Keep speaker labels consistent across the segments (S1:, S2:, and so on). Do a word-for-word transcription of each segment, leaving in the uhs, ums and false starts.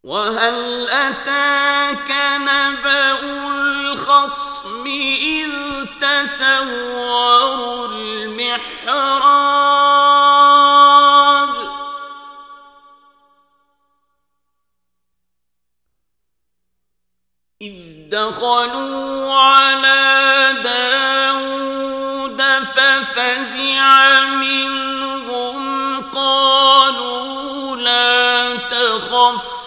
S1: وهل أتاك نبأ الخصم إذ تسوروا المحراب إذ دخلوا على داود ففزع منهم قالوا لا تخف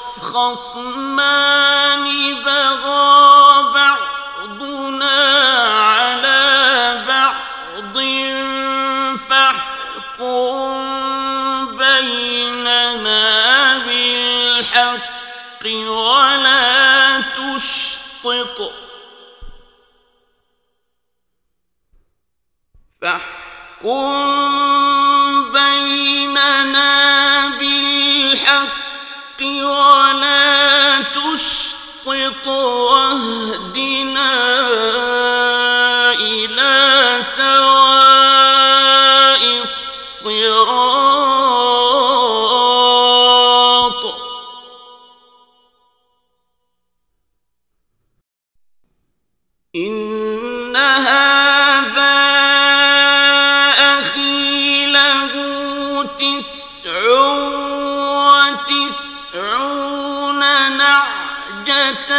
S1: خصمان بغى بعضنا على بعض فاحكم بيننا بالحق ولا تشطط فاحكم بيننا بالحق ولا تشطط واهدنا إلى سواء الصراط إن هذا أخي له تسع وتسعون نعجة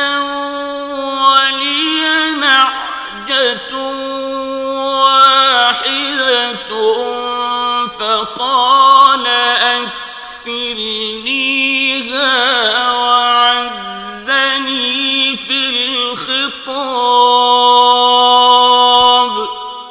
S1: ولي نعجة واحدة فقال أكفلنيها وعزني في الخطاب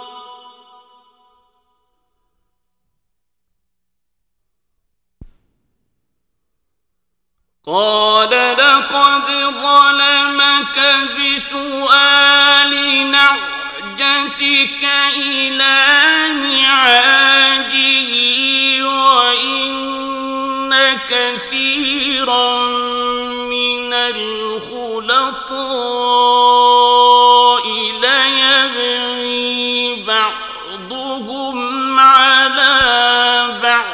S1: قال لقد ظلمك بسؤال نعجتك إلى نعاجه وإن كثيرا من الخلطاء ليبغي بعضهم على بعض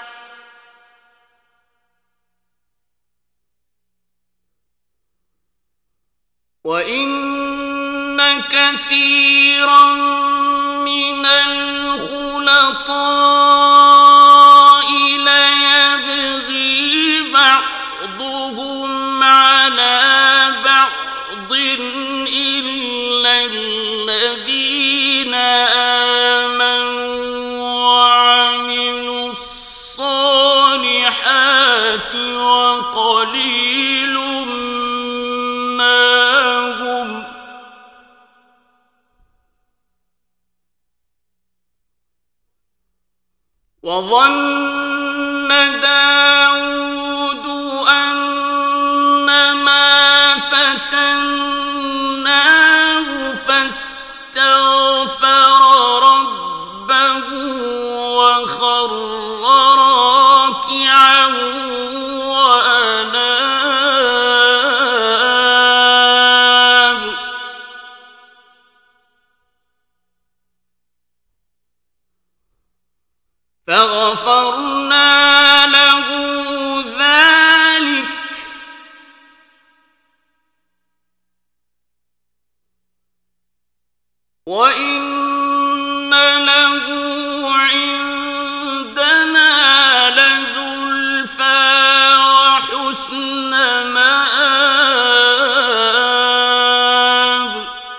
S1: وإن كثيرا من الخلطاء ليبغي بعضهم على بعض إلا الذين آمنوا وعملوا الصالحات وقليل وظن داود أنما فتناه فاستغفر ربه وخر راكعا وأناب فغفرنا له ذلك وإن له عندنا لزلفى وحسن مآب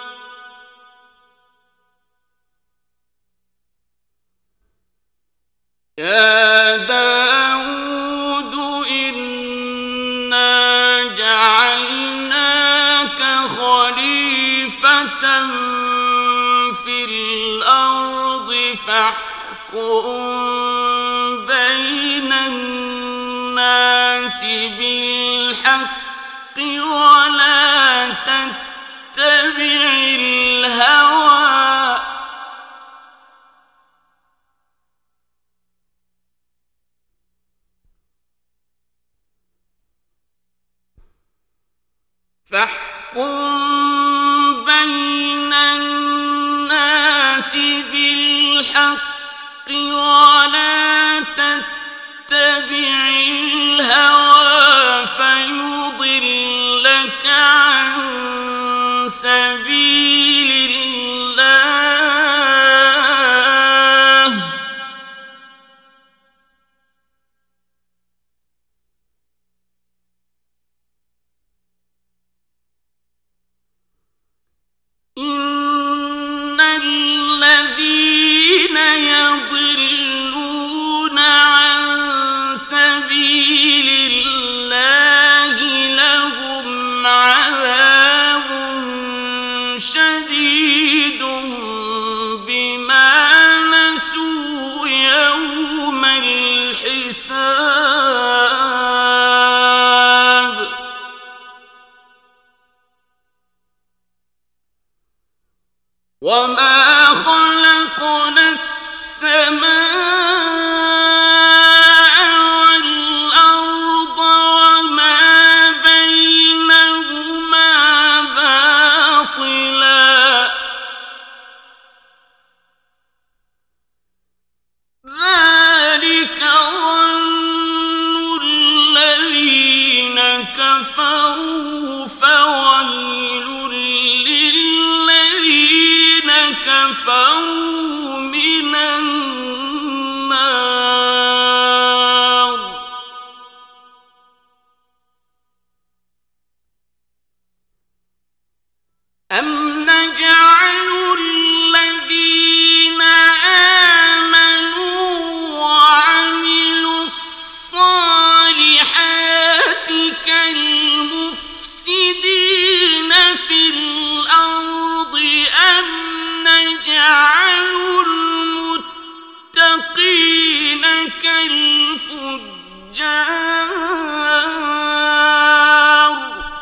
S1: يا داود إنا جعلناك خليفة في الأرض فاحكم بين الناس بالحق ولا تتبع الهوى فاحكم بين الناس بالحق ولا تتبع الهوى فيضلك وما خلقنا السماء والأرض وما بينهما باطلا ذلك ظن الذين كفروا فويل للذين كفروا من النار أم نجعل الذين آمنوا وعملوا الصالحات كالمفسدين في الأرض أم نجعل المتقين كالفجار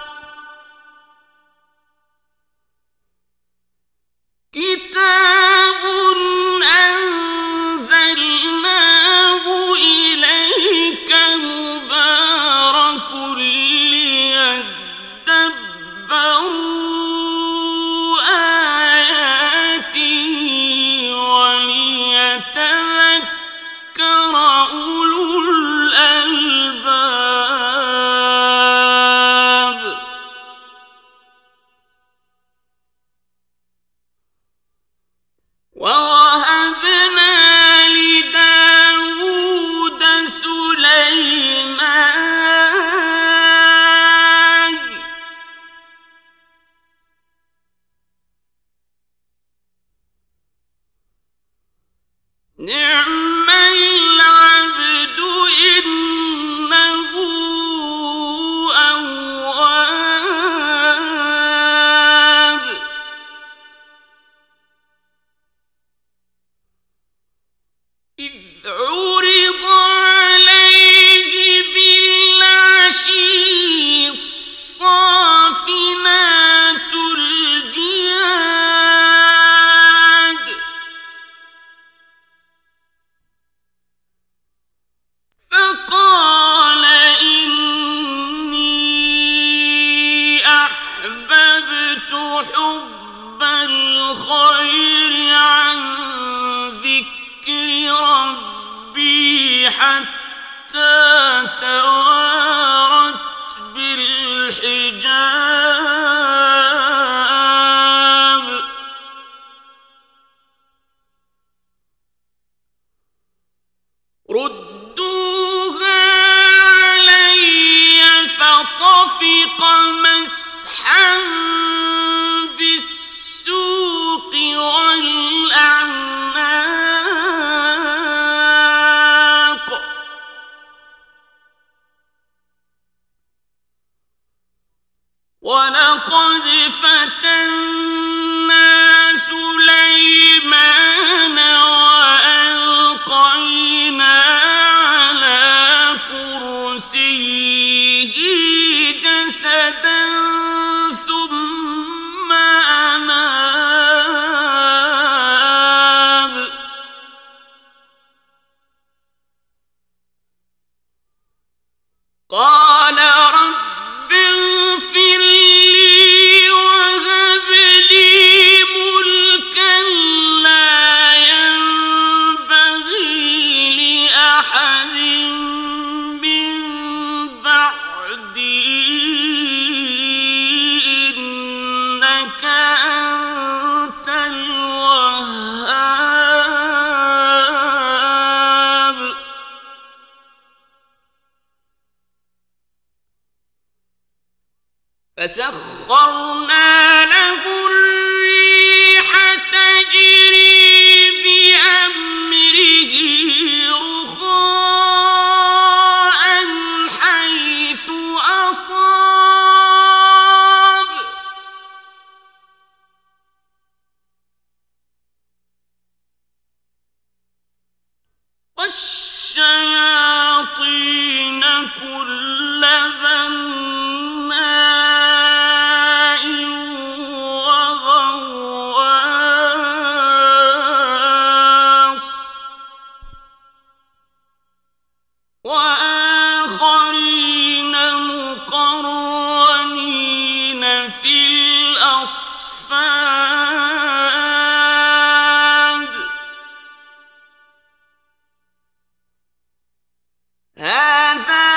S1: كتاب أنزلناه إليك مبارك ليدبروا آياته وليتذكر أولو الألباب ووهبنا لداود سليمان نعم العبد إنه أواب إذ عرض عليه بالعشي الصافنات الجياد فقال إني أحببت حب الخير عن ذكر ربي حتى توارت بالحجاب ردوها علي فطفق مسحا بالسوق والأعناق ولقد فتنا سليمان وألقينا على كرسيه جسدا ثم أناب قال رب اغفر لي وهب لي ملكا لا ينبغي لأحد من بعدي إنك أنت الوهاب فسخرنا له الريح تجري بأمره رخاء حيث أصاب والشياطين كل بناء أصفاد هذا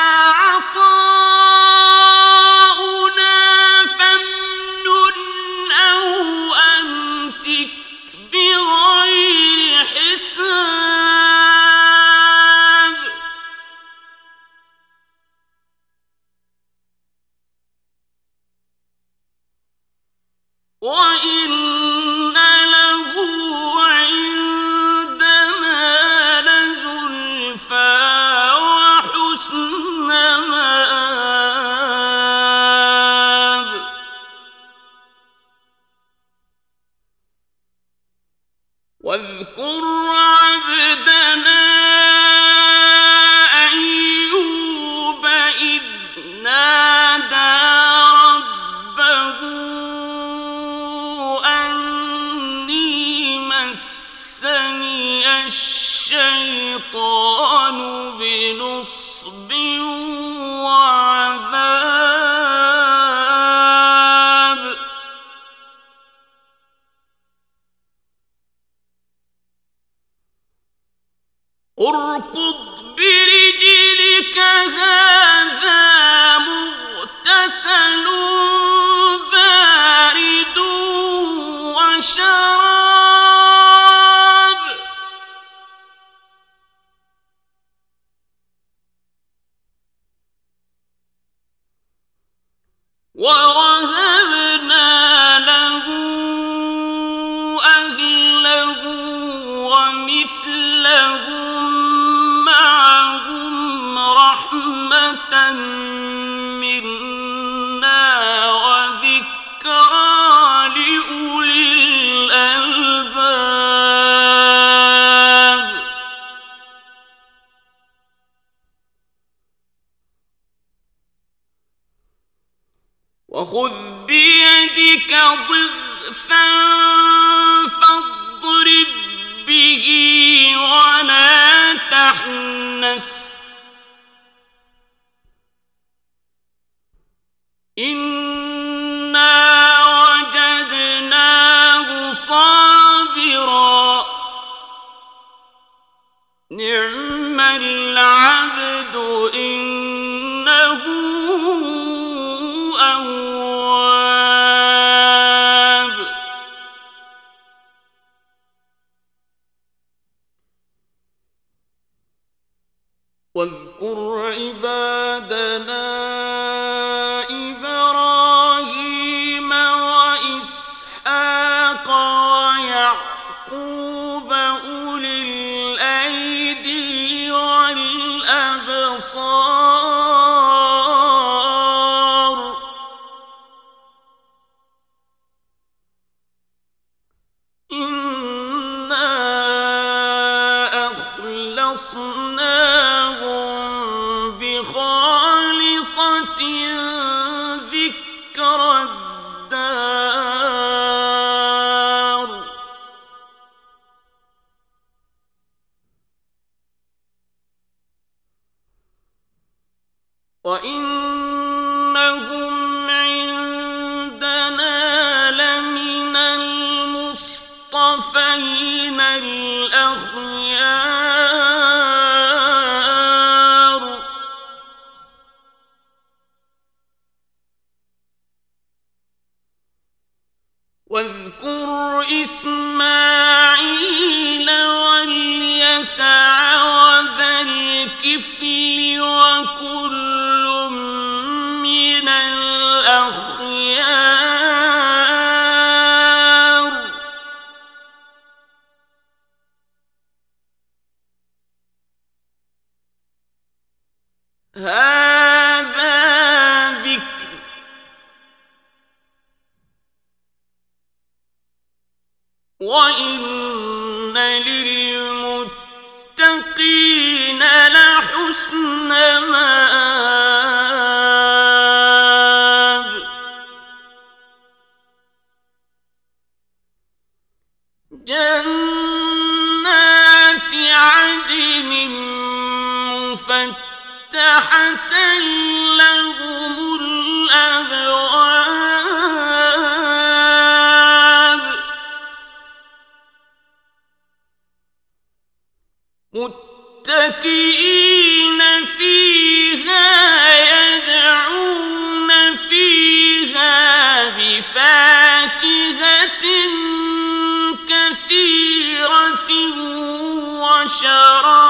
S1: عطاؤنا فامنن أو أمسك بغير حساب وإن له عندنا لزلفى وحسن مآب واذكر عبدنا أيوب إذ نادى ربه أني مسني الشيطان بنصب وعذاب اركض برجلك هذا مغتسل بارد وشراب ووهبنا له أهله ومثلهم معهم رحمة منا وذكرى لأولي الألباب وخذ بيدك ضغثا فاضرب به ولا تحنث إنا وجدناه صابرا نعم العبد إنه أواب واذكر عبادنا إبراهيم وإسحاق ويعقوب أولي الأيدي والأبصار إنا أخلصناهم بخالصة ذكر الدار وإنهم عندنا لمن المصطفين الأخيار واذكر إسماعيل واليسع وذا الكفل وكل من الأخيار هذا ذكر وإن للمتقين لحسن مآب جنات عدن مفتحة لهم الأبواب متكئين فيها يدعون فيها بفاكهة كثيرة وشراب